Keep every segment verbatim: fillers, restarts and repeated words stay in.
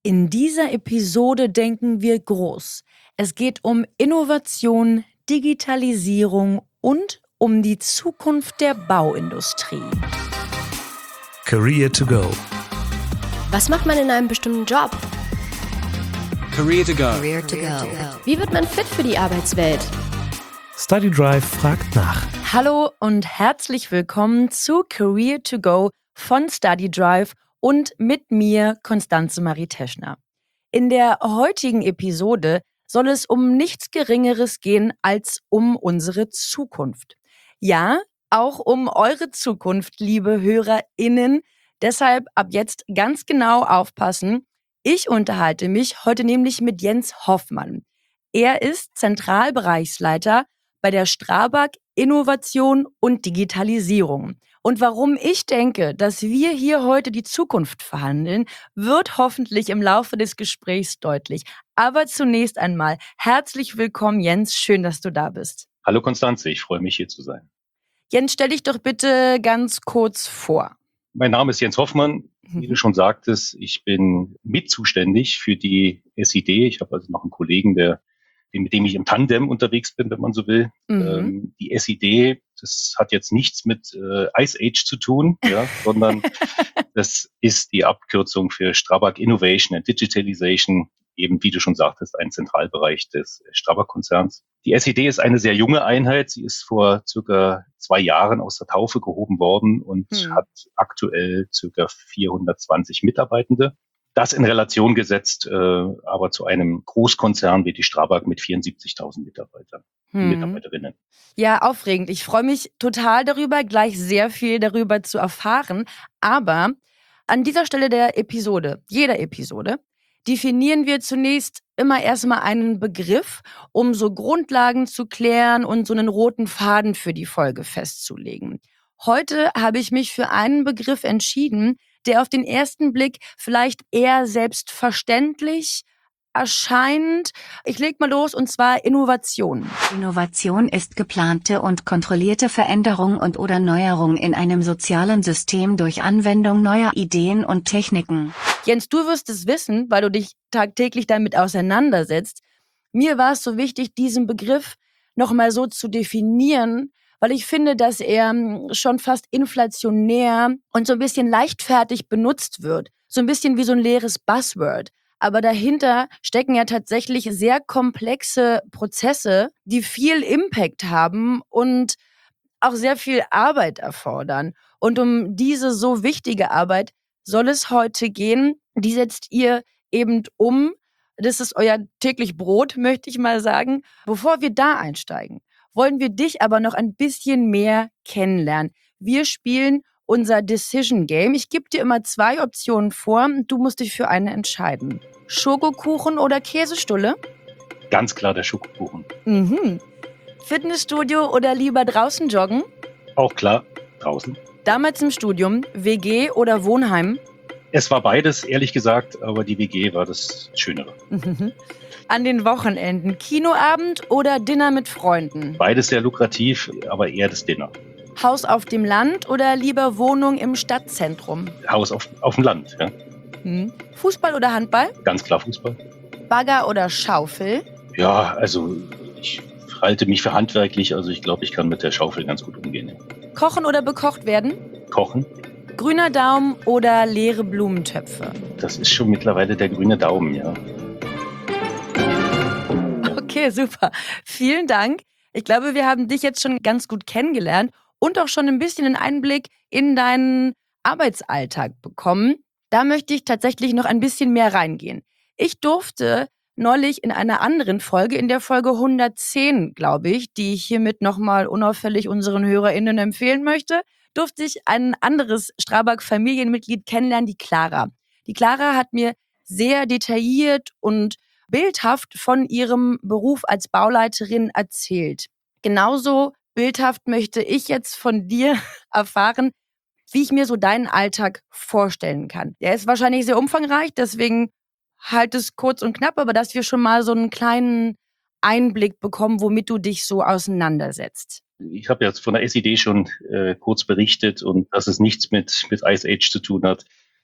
In dieser Episode denken wir groß. Es geht um Innovation, Digitalisierung und um die Zukunft der Bauindustrie. Career to go. Was macht man in einem bestimmten Job? Career to go. Career to go. Wie wird man fit für die Arbeitswelt? Study Drive fragt nach. Hallo und herzlich willkommen zu Career to go von Study Drive und mit mir, Constanze Marie Teschner. In der heutigen Episode soll es um nichts Geringeres gehen als um unsere Zukunft. Ja, auch um eure Zukunft, liebe HörerInnen. Deshalb ab jetzt ganz genau aufpassen. Ich unterhalte mich heute nämlich mit Jens Hoffmann. Er ist Zentralbereichsleiter bei der Strabag Innovation und Digitalisierung. Und warum ich denke, dass wir hier heute die Zukunft verhandeln, wird hoffentlich im Laufe des Gesprächs deutlich. Aber zunächst einmal herzlich willkommen, Jens. Schön, dass du da bist. Hallo Constanze, ich freue mich hier zu sein. Jens, stell dich doch bitte ganz kurz vor. Mein Name ist Jens Hoffmann. Wie du schon sagtest, ich bin mitzuständig für die S I D. Ich habe also noch einen Kollegen, der mit dem ich im Tandem unterwegs bin, wenn man so will. Mhm. Ähm, die S I D, das hat jetzt nichts mit äh, Ice Age zu tun, ja, sondern das ist die Abkürzung für Strabag Innovation and Digitalization, eben wie du schon sagtest, ein Zentralbereich des Strabag-Konzerns. Die S I D ist eine sehr junge Einheit. Sie ist vor circa zwei Jahren aus der Taufe gehoben worden und mhm. hat aktuell circa vierhundertzwanzig Mitarbeitende. Das in Relation gesetzt, äh, aber zu einem Großkonzern wie die Strabag mit vierundsiebzigtausend Mitarbeitern, hm. Mitarbeiterinnen. Ja, aufregend. Ich freue mich total darüber, gleich sehr viel darüber zu erfahren. Aber an dieser Stelle der Episode, jeder Episode, definieren wir zunächst immer erstmal einen Begriff, um so Grundlagen zu klären und so einen roten Faden für die Folge festzulegen. Heute habe ich mich für einen Begriff entschieden, der auf den ersten Blick vielleicht eher selbstverständlich erscheint. Ich leg mal los, und zwar Innovation. Innovation ist geplante und kontrollierte Veränderung und oder Neuerung in einem sozialen System durch Anwendung neuer Ideen und Techniken. Jens, du wirst es wissen, weil du dich tagtäglich damit auseinandersetzt. Mir war es so wichtig, diesen Begriff nochmal so zu definieren, weil ich finde, dass er schon fast inflationär und so ein bisschen leichtfertig benutzt wird. So ein bisschen wie so ein leeres Buzzword. Aber dahinter stecken ja tatsächlich sehr komplexe Prozesse, die viel Impact haben und auch sehr viel Arbeit erfordern. Und um diese so wichtige Arbeit soll es heute gehen. Die setzt ihr eben um. Das ist euer täglich Brot, möchte ich mal sagen. Bevor wir da einsteigen, wollen wir dich aber noch ein bisschen mehr kennenlernen. Wir spielen unser Decision Game. Ich gebe dir immer zwei Optionen vor. Du musst dich für eine entscheiden. Schokokuchen oder Käsestulle? Ganz klar der Schokokuchen. Mhm. Fitnessstudio oder lieber draußen joggen? Auch klar, draußen. Damals im Studium, W G oder Wohnheim? Es war beides, ehrlich gesagt, aber die W G war das Schönere. Mhm. An den Wochenenden, Kinoabend oder Dinner mit Freunden? Beides sehr lukrativ, aber eher das Dinner. Haus auf dem Land oder lieber Wohnung im Stadtzentrum? Haus auf, auf dem Land, ja. Hm. Fußball oder Handball? Ganz klar Fußball. Bagger oder Schaufel? Ja, also ich halte mich für handwerklich, also ich glaube, ich kann mit der Schaufel ganz gut umgehen. Kochen oder bekocht werden? Kochen. Grüner Daumen oder leere Blumentöpfe? Das ist schon mittlerweile der grüne Daumen, ja. Okay, super. Vielen Dank. Ich glaube, wir haben dich jetzt schon ganz gut kennengelernt und auch schon ein bisschen einen Einblick in deinen Arbeitsalltag bekommen. Da möchte ich tatsächlich noch ein bisschen mehr reingehen. Ich durfte neulich in einer anderen Folge, in der Folge hundertzehn, glaube ich, die ich hiermit nochmal unauffällig unseren HörerInnen empfehlen möchte, durfte ich ein anderes Strabag-Familienmitglied kennenlernen, die Clara. Die Clara hat mir sehr detailliert und bildhaft von ihrem Beruf als Bauleiterin erzählt. Genauso bildhaft möchte ich jetzt von dir erfahren, wie ich mir so deinen Alltag vorstellen kann. Der ist wahrscheinlich sehr umfangreich, deswegen halt es kurz und knapp, aber dass wir schon mal so einen kleinen Einblick bekommen, womit du dich so auseinandersetzt. Ich habe jetzt von der S I D schon äh, kurz berichtet und dass es nichts mit, mit Ice Age zu tun hat.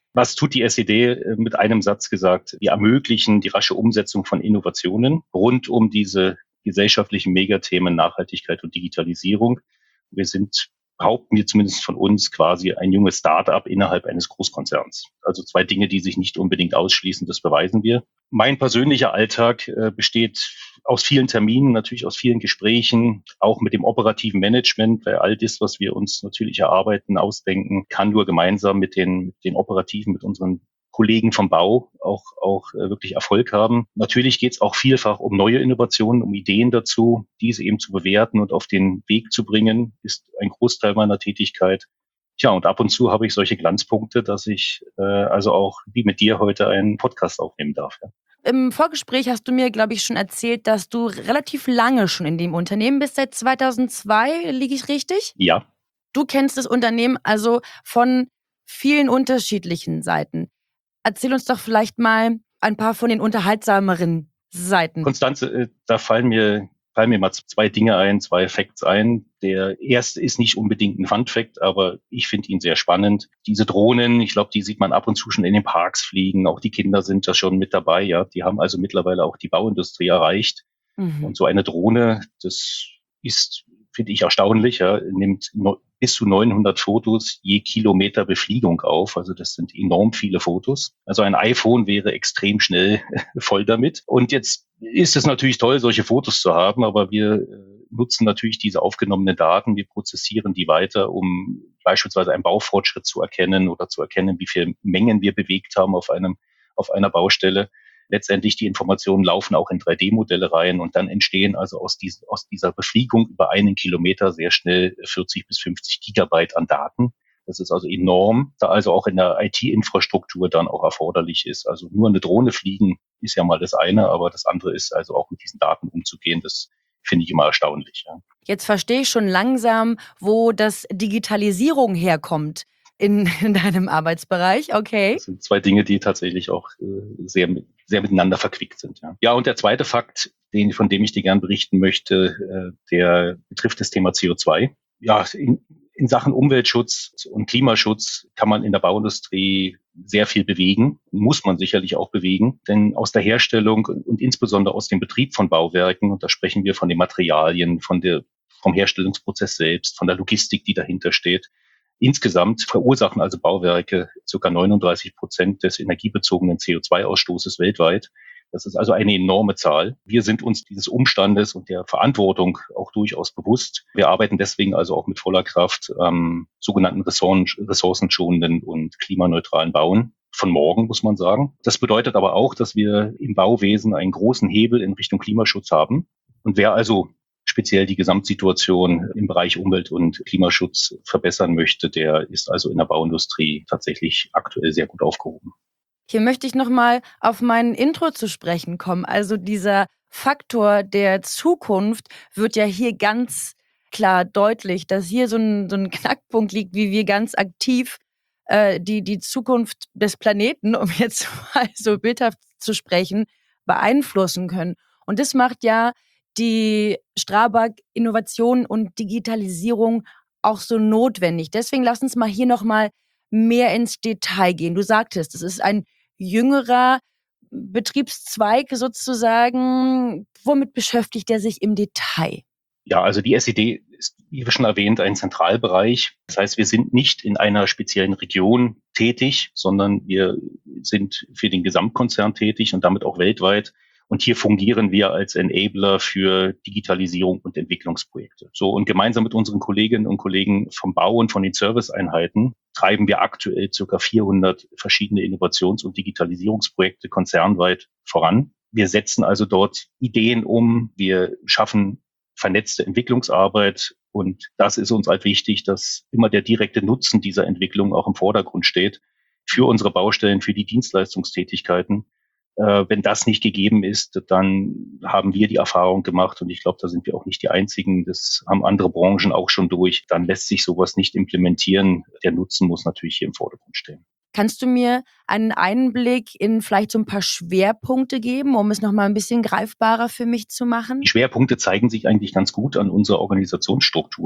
Was tut die S E D? Mit einem Satz gesagt: Wir ermöglichen die rasche Umsetzung von Innovationen rund um diese gesellschaftlichen Megathemen Nachhaltigkeit und Digitalisierung. Wir sind, behaupten wir zumindest von uns, quasi ein junges Start-up innerhalb eines Großkonzerns. Also zwei Dinge, die sich nicht unbedingt ausschließen, das beweisen wir. Mein persönlicher Alltag äh, besteht aus vielen Terminen, natürlich aus vielen Gesprächen, auch mit dem operativen Management, weil all das, was wir uns natürlich erarbeiten, ausdenken, kann nur gemeinsam mit den, mit den Operativen, mit unseren Kollegen vom Bau auch, auch äh, wirklich Erfolg haben. Natürlich geht es auch vielfach um neue Innovationen, um Ideen dazu, diese eben zu bewerten und auf den Weg zu bringen, ist ein Großteil meiner Tätigkeit. Tja, und ab und zu habe ich solche Glanzpunkte, dass ich äh, also auch wie mit dir heute einen Podcast aufnehmen darf. Ja. Im Vorgespräch hast du mir, glaube ich, schon erzählt, dass du relativ lange schon in dem Unternehmen bist, seit zweitausendzwei, liege ich richtig? Ja. Du kennst das Unternehmen also von vielen unterschiedlichen Seiten. Erzähl uns doch vielleicht mal ein paar von den unterhaltsameren Seiten. Konstanze, da fallen mir, fallen mir mal zwei Dinge ein, zwei Facts ein. Der erste ist nicht unbedingt ein Fun-Fact, aber ich finde ihn sehr spannend. Diese Drohnen, ich glaube, die sieht man ab und zu schon in den Parks fliegen. Auch die Kinder sind da schon mit dabei. Ja, die haben also mittlerweile auch die Bauindustrie erreicht. Mhm. Und so eine Drohne, das ist, finde ich, erstaunlich. Ja, nimmt bis zu neunhundert Fotos je Kilometer Befliegung auf. Also das sind enorm viele Fotos. Also ein iPhone wäre extrem schnell voll damit. Und jetzt ist es natürlich toll, solche Fotos zu haben, aber wir nutzen natürlich diese aufgenommenen Daten. Wir prozessieren die weiter, um beispielsweise einen Baufortschritt zu erkennen oder zu erkennen, wie viele Mengen wir bewegt haben auf einem, auf einer Baustelle. Letztendlich die Informationen laufen auch in drei D Modelle rein und dann entstehen also aus, diesen, aus dieser Befliegung über einen Kilometer sehr schnell vierzig bis fünfzig Gigabyte an Daten. Das ist also enorm, da also auch in der I T-Infrastruktur dann auch erforderlich ist. Also nur eine Drohne fliegen ist ja mal das eine, aber das andere ist also auch mit diesen Daten umzugehen. Das finde ich immer erstaunlich. Ja. Jetzt verstehe ich schon langsam, wo das Digitalisierung herkommt. In, in deinem Arbeitsbereich, okay. Das sind zwei Dinge, die tatsächlich auch äh, sehr, sehr miteinander verquickt sind. Ja. ja, und der zweite Fakt, den, von dem ich dir gern berichten möchte, äh, der betrifft das Thema C O zwei. Ja, in, in Sachen Umweltschutz und Klimaschutz kann man in der Bauindustrie sehr viel bewegen, muss man sicherlich auch bewegen, denn aus der Herstellung und insbesondere aus dem Betrieb von Bauwerken, und da sprechen wir von den Materialien, von der, vom Herstellungsprozess selbst, von der Logistik, die dahinter steht, insgesamt verursachen also Bauwerke ca. neununddreißig Prozent des energiebezogenen C O zwei Ausstoßes weltweit. Das ist also eine enorme Zahl. Wir sind uns dieses Umstandes und der Verantwortung auch durchaus bewusst. Wir arbeiten deswegen also auch mit voller Kraft am sogenannten ressourcenschonenden und klimaneutralen Bauen von morgen, muss man sagen. Das bedeutet aber auch, dass wir im Bauwesen einen großen Hebel in Richtung Klimaschutz haben. Und wer also speziell die Gesamtsituation im Bereich Umwelt- und Klimaschutz verbessern möchte, der ist also in der Bauindustrie tatsächlich aktuell sehr gut aufgehoben. Hier möchte ich nochmal auf mein Intro zu sprechen kommen. Also dieser Faktor der Zukunft wird ja hier ganz klar deutlich, dass hier so ein, so ein Knackpunkt liegt, wie wir ganz aktiv äh, die, die Zukunft des Planeten, um jetzt mal so bildhaft zu sprechen, beeinflussen können. Und das macht ja die Strabag Innovation und Digitalisierung auch so notwendig. Deswegen lass uns mal hier nochmal mehr ins Detail gehen. Du sagtest, es ist ein jüngerer Betriebszweig sozusagen. Womit beschäftigt er sich im Detail? Ja, also die S E D ist, wie schon erwähnt, ein Zentralbereich. Das heißt, wir sind nicht in einer speziellen Region tätig, sondern wir sind für den Gesamtkonzern tätig und damit auch weltweit. Und hier fungieren wir als Enabler für Digitalisierung und Entwicklungsprojekte. So, und gemeinsam mit unseren Kolleginnen und Kollegen vom Bau und von den Serviceeinheiten treiben wir aktuell ca. vierhundert verschiedene Innovations- und Digitalisierungsprojekte konzernweit voran. Wir setzen also dort Ideen um. Wir schaffen vernetzte Entwicklungsarbeit. Und das ist uns halt wichtig, dass immer der direkte Nutzen dieser Entwicklung auch im Vordergrund steht für unsere Baustellen, für die Dienstleistungstätigkeiten. Wenn das nicht gegeben ist, dann haben wir die Erfahrung gemacht, und ich glaube, da sind wir auch nicht die Einzigen, das haben andere Branchen auch schon durch, dann lässt sich sowas nicht implementieren. Der Nutzen muss natürlich hier im Vordergrund stehen. Kannst du mir einen Einblick in vielleicht so ein paar Schwerpunkte geben, um es nochmal ein bisschen greifbarer für mich zu machen? Die Schwerpunkte zeigen sich eigentlich ganz gut an unserer Organisationsstruktur.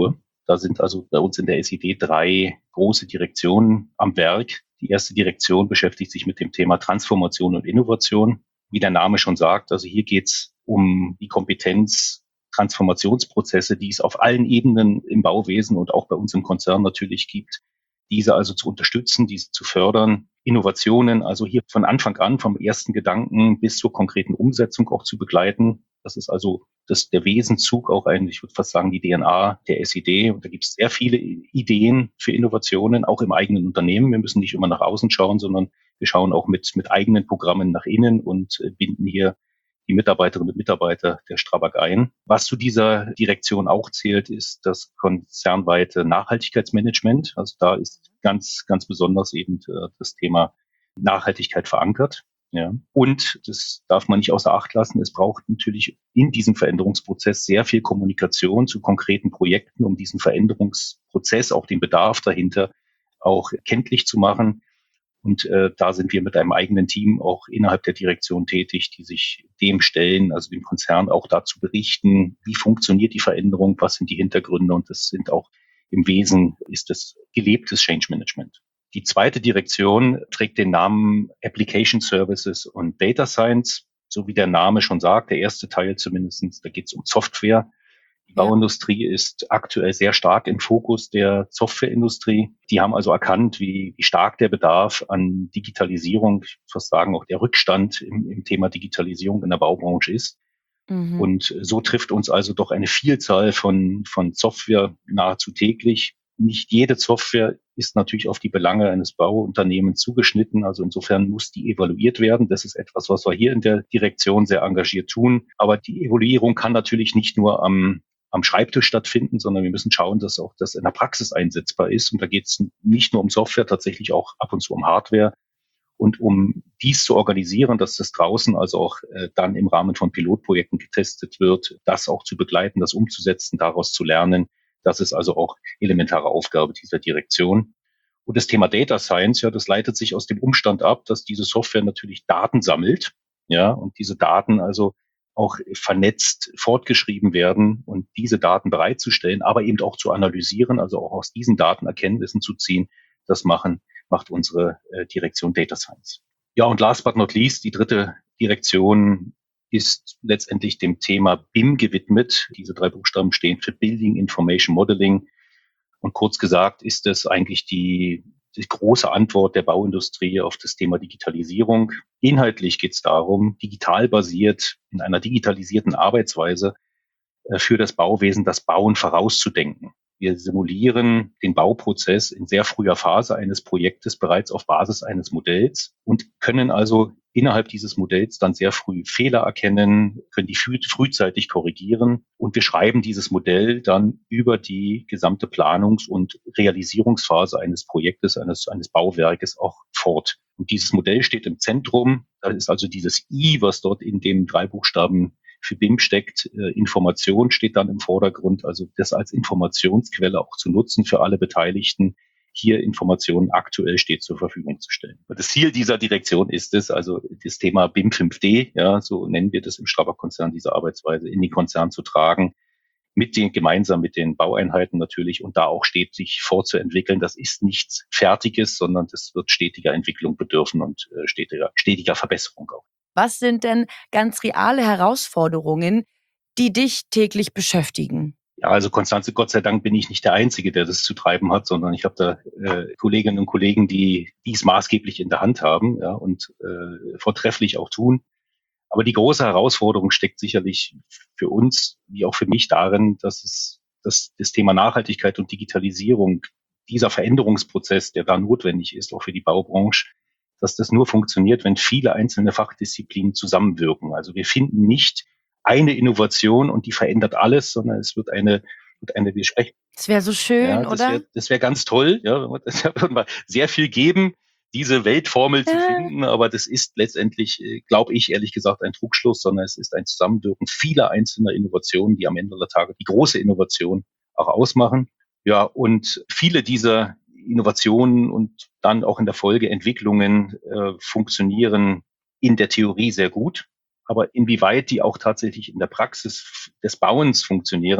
Da sind also bei uns in der S I D drei große Direktionen am Werk. Die erste Direktion beschäftigt sich mit dem Thema Transformation und Innovation. Wie der Name schon sagt, also hier geht es um die Kompetenz, Transformationsprozesse, die es auf allen Ebenen im Bauwesen und auch bei uns im Konzern natürlich gibt, diese also zu unterstützen, diese zu fördern, Innovationen, also hier von Anfang an, vom ersten Gedanken bis zur konkreten Umsetzung auch zu begleiten. Das ist also das, der Wesenszug auch eigentlich, ich würde fast sagen, die D N A der S I D. Und da gibt es sehr viele Ideen für Innovationen, auch im eigenen Unternehmen. Wir müssen nicht immer nach außen schauen, sondern wir schauen auch mit, mit eigenen Programmen nach innen und binden hier die Mitarbeiterinnen und Mitarbeiter der Strabag ein. Was zu dieser Direktion auch zählt, ist das konzernweite Nachhaltigkeitsmanagement. Also da ist ganz, ganz besonders eben das Thema Nachhaltigkeit verankert. Ja. Und das darf man nicht außer Acht lassen. Es braucht natürlich in diesem Veränderungsprozess sehr viel Kommunikation zu konkreten Projekten, um diesen Veränderungsprozess, auch den Bedarf dahinter, auch kenntlich zu machen. Und äh, da sind wir mit einem eigenen Team auch innerhalb der Direktion tätig, die sich dem stellen, also dem Konzern auch dazu berichten, wie funktioniert die Veränderung, was sind die Hintergründe. Und das sind auch im Wesen, ist das gelebtes Change Management. Die zweite Direktion trägt den Namen Application Services und Data Science, so wie der Name schon sagt, der erste Teil zumindestens, da geht es um Software. Die Bauindustrie ist aktuell sehr stark im Fokus der Softwareindustrie. Die haben also erkannt, wie, wie stark der Bedarf an Digitalisierung, ich würde sagen auch der Rückstand im, im Thema Digitalisierung in der Baubranche ist. Mhm. Und so trifft uns also doch eine Vielzahl von, von Software nahezu täglich. Nicht jede Software ist natürlich auf die Belange eines Bauunternehmens zugeschnitten. Also insofern muss die evaluiert werden. Das ist etwas, was wir hier in der Direktion sehr engagiert tun. Aber die Evaluierung kann natürlich nicht nur am am Schreibtisch stattfinden, sondern wir müssen schauen, dass auch das in der Praxis einsetzbar ist. Und da geht es nicht nur um Software, tatsächlich auch ab und zu um Hardware. Und um dies zu organisieren, dass das draußen also auch äh, dann im Rahmen von Pilotprojekten getestet wird, das auch zu begleiten, das umzusetzen, daraus zu lernen, das ist also auch elementare Aufgabe dieser Direktion. Und das Thema Data Science, ja, das leitet sich aus dem Umstand ab, dass diese Software natürlich Daten sammelt, ja, und diese Daten also auch vernetzt fortgeschrieben werden und diese Daten bereitzustellen, aber eben auch zu analysieren, also auch aus diesen Daten Erkenntnissen zu ziehen. Das machen, macht unsere äh, Direktion Data Science. Ja, und last but not least, die dritte Direktion ist letztendlich dem Thema B I M gewidmet. Diese drei Buchstaben stehen für Building Information Modeling. Und kurz gesagt ist es eigentlich die die große Antwort der Bauindustrie auf das Thema Digitalisierung. Inhaltlich geht es darum, digital basiert, in einer digitalisierten Arbeitsweise für das Bauwesen das Bauen vorauszudenken. Wir simulieren den Bauprozess in sehr früher Phase eines Projektes bereits auf Basis eines Modells und können also innerhalb dieses Modells dann sehr früh Fehler erkennen, können die früh, frühzeitig korrigieren und wir schreiben dieses Modell dann über die gesamte Planungs- und Realisierungsphase eines Projektes, eines, eines Bauwerkes auch fort. Und dieses Modell steht im Zentrum. Da ist also dieses I, was dort in den drei Buchstaben für B I M steckt. Äh, Information steht dann im Vordergrund, also das als Informationsquelle auch zu nutzen für alle Beteiligten, hier Informationen aktuell steht zur Verfügung zu stellen. Und das Ziel dieser Direktion ist es, also das Thema B I M fünf D, ja, so nennen wir das im Strabag-Konzern, diese Arbeitsweise in den Konzern zu tragen, mit den, gemeinsam mit den Baueinheiten natürlich und da auch stetig fortzuentwickeln. Das ist nichts Fertiges, sondern das wird stetiger Entwicklung bedürfen und äh, stetiger, stetiger Verbesserung auch. Was sind denn ganz reale Herausforderungen, die dich täglich beschäftigen? Ja, also Konstanze, Gott sei Dank bin ich nicht der Einzige, der das zu treiben hat, sondern ich habe da äh, Kolleginnen und Kollegen, die dies maßgeblich in der Hand haben, ja, und äh, vortrefflich auch tun. Aber die große Herausforderung steckt sicherlich für uns, wie auch für mich darin, dass es dass das Thema Nachhaltigkeit und Digitalisierung, dieser Veränderungsprozess, der da notwendig ist, auch für die Baubranche, dass das nur funktioniert, wenn viele einzelne Fachdisziplinen zusammenwirken. Also wir finden nicht eine Innovation und die verändert alles, sondern es wird eine, wird eine, wir sprechen. Das wäre so schön, ja, das oder? Wär, das wäre ganz toll, ja, das würde sehr viel geben, diese Weltformel ja. zu finden, aber das ist letztendlich, glaube ich, ehrlich gesagt, ein Trugschluss, sondern es ist ein Zusammenwirken vieler einzelner Innovationen, die am Ende der Tage die große Innovation auch ausmachen. Ja, und viele dieser Innovationen und dann auch in der Folge Entwicklungen äh, funktionieren in der Theorie sehr gut. Aber inwieweit die auch tatsächlich in der Praxis des Bauens funktionieren,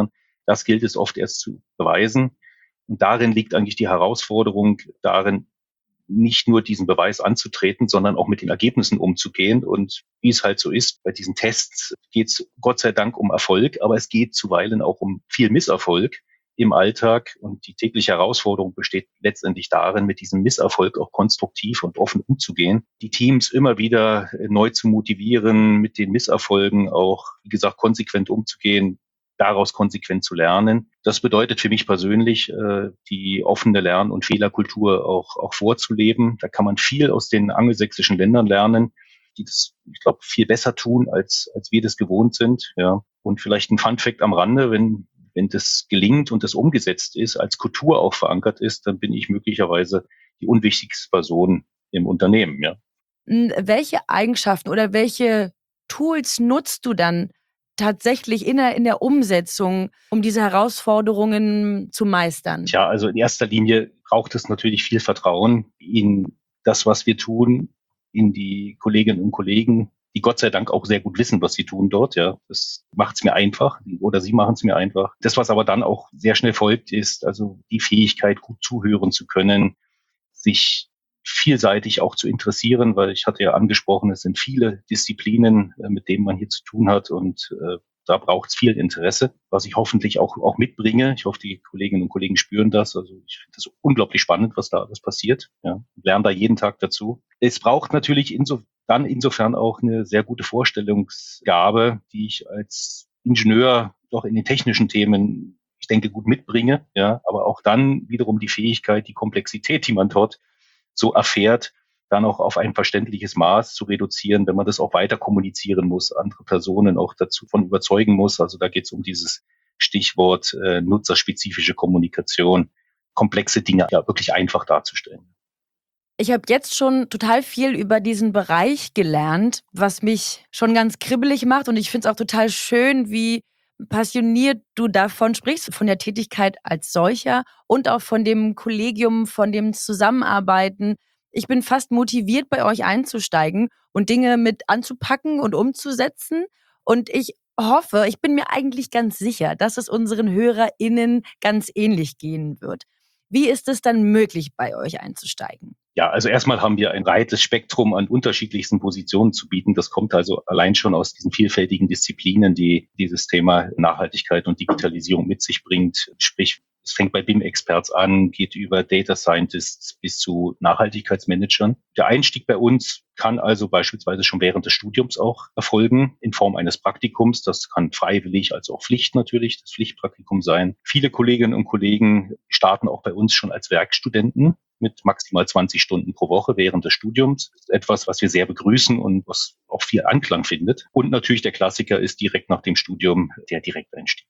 Das gilt es oft erst zu beweisen. Und darin liegt eigentlich die Herausforderung, darin nicht nur diesen Beweis anzutreten, sondern auch mit den Ergebnissen umzugehen. Und wie es halt so ist, bei diesen Tests geht es Gott sei Dank um Erfolg, aber es geht zuweilen auch um viel Misserfolg im Alltag. Und die tägliche Herausforderung besteht letztendlich darin, mit diesem Misserfolg auch konstruktiv und offen umzugehen, die Teams immer wieder neu zu motivieren, mit den Misserfolgen auch, wie gesagt, konsequent umzugehen, daraus konsequent zu lernen. Das bedeutet für mich persönlich, äh, die offene Lern- und Fehlerkultur auch, auch vorzuleben. Da kann man viel aus den angelsächsischen Ländern lernen, die das, ich glaube, viel besser tun, als, als wir das gewohnt sind. Ja. Und vielleicht ein Funfact am Rande, wenn, wenn das gelingt und das umgesetzt ist, als Kultur auch verankert ist, dann bin ich möglicherweise die unwichtigste Person im Unternehmen. Ja. Welche Eigenschaften oder welche Tools nutzt du dann tatsächlich in der, in der Umsetzung, um diese Herausforderungen zu meistern? Tja, also in erster Linie braucht es natürlich viel Vertrauen in das, was wir tun, in die Kolleginnen und Kollegen, die Gott sei Dank auch sehr gut wissen, was sie tun dort. Ja, das macht es mir einfach oder sie machen es mir einfach. Das, was aber dann auch sehr schnell folgt, ist also die Fähigkeit, gut zuhören zu können, sich vielseitig auch zu interessieren, weil ich hatte ja angesprochen, es sind viele Disziplinen, mit denen man hier zu tun hat und äh, da braucht es viel Interesse, was ich hoffentlich auch auch mitbringe. Ich hoffe, die Kolleginnen und Kollegen spüren das. Also ich finde das unglaublich spannend, was da alles passiert. Ja, ich lerne da jeden Tag dazu. Es braucht natürlich inso, dann insofern auch eine sehr gute Vorstellungsgabe, die ich als Ingenieur doch in den technischen Themen, ich denke, gut mitbringe. Ja, aber auch dann wiederum die Fähigkeit, die Komplexität, die man dort so erfährt, dann auch auf ein verständliches Maß zu reduzieren, wenn man das auch weiter kommunizieren muss, andere Personen auch dazu von überzeugen muss. Also da geht es um dieses Stichwort äh, nutzerspezifische Kommunikation, komplexe Dinge ja wirklich einfach darzustellen. Ich habe jetzt schon total viel über diesen Bereich gelernt, was mich schon ganz kribbelig macht und ich finde es auch total schön, wie passioniert du davon sprichst, von der Tätigkeit als solcher und auch von dem Kollegium, von dem Zusammenarbeiten. Ich bin fast motiviert, bei euch einzusteigen und Dinge mit anzupacken und umzusetzen. Und ich hoffe, ich bin mir eigentlich ganz sicher, dass es unseren HörerInnen ganz ähnlich gehen wird. Wie ist es dann möglich, bei euch einzusteigen? Ja, also erstmal haben wir ein breites Spektrum an unterschiedlichsten Positionen zu bieten. Das kommt also allein schon aus diesen vielfältigen Disziplinen, die dieses Thema Nachhaltigkeit und Digitalisierung mit sich bringt. Sprich, es fängt bei B I M-Experts an, geht über Data Scientists bis zu Nachhaltigkeitsmanagern. Der Einstieg bei uns kann also beispielsweise schon während des Studiums auch erfolgen, in Form eines Praktikums. Das kann freiwillig, also auch Pflicht natürlich, das Pflichtpraktikum sein. Viele Kolleginnen und Kollegen starten auch bei uns schon als Werkstudenten mit maximal zwanzig Stunden pro Woche während des Studiums. Das ist etwas, was wir sehr begrüßen und was auch viel Anklang findet. Und natürlich der Klassiker ist direkt nach dem Studium der Direkteinstieg.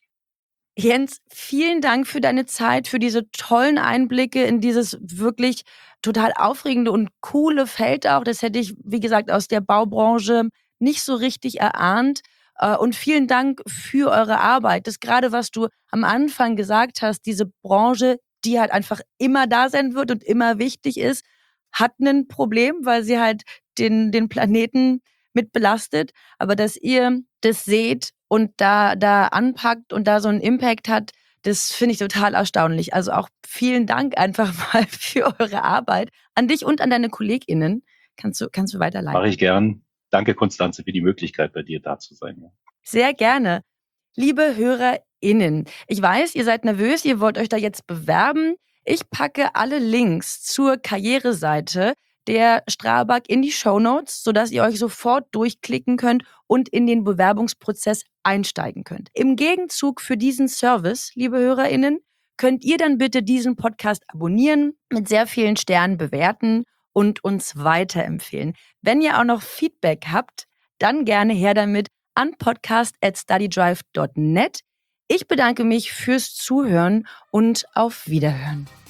Jens, vielen Dank für deine Zeit, für diese tollen Einblicke in dieses wirklich total aufregende und coole Feld auch. Das hätte ich, wie gesagt, aus der Baubranche nicht so richtig erahnt. Und vielen Dank für eure Arbeit. Das gerade, was du am Anfang gesagt hast, diese Branche, die halt einfach immer da sein wird und immer wichtig ist, hat ein Problem, weil sie halt den, den Planeten mit belastet. Aber dass ihr das seht und da, da anpackt und da so einen Impact hat, das finde ich total erstaunlich. Also auch vielen Dank einfach mal für eure Arbeit. An dich und an deine KollegInnen. Kannst du, kannst du weiterleiten. Mache ich gern. Danke, Konstanze, für die Möglichkeit, bei dir da zu sein. Sehr gerne. Liebe HörerInnen, ich weiß, ihr seid nervös, ihr wollt euch da jetzt bewerben. Ich packe alle Links zur Karriereseite der Strabag in die Shownotes, sodass ihr euch sofort durchklicken könnt und in den Bewerbungsprozess einsteigen könnt. Im Gegenzug für diesen Service, liebe HörerInnen, könnt ihr dann bitte diesen Podcast abonnieren, mit sehr vielen Sternen bewerten und uns weiterempfehlen. Wenn ihr auch noch Feedback habt, dann gerne her damit an podcast at studydrive dot net. Ich bedanke mich fürs Zuhören und auf Wiederhören.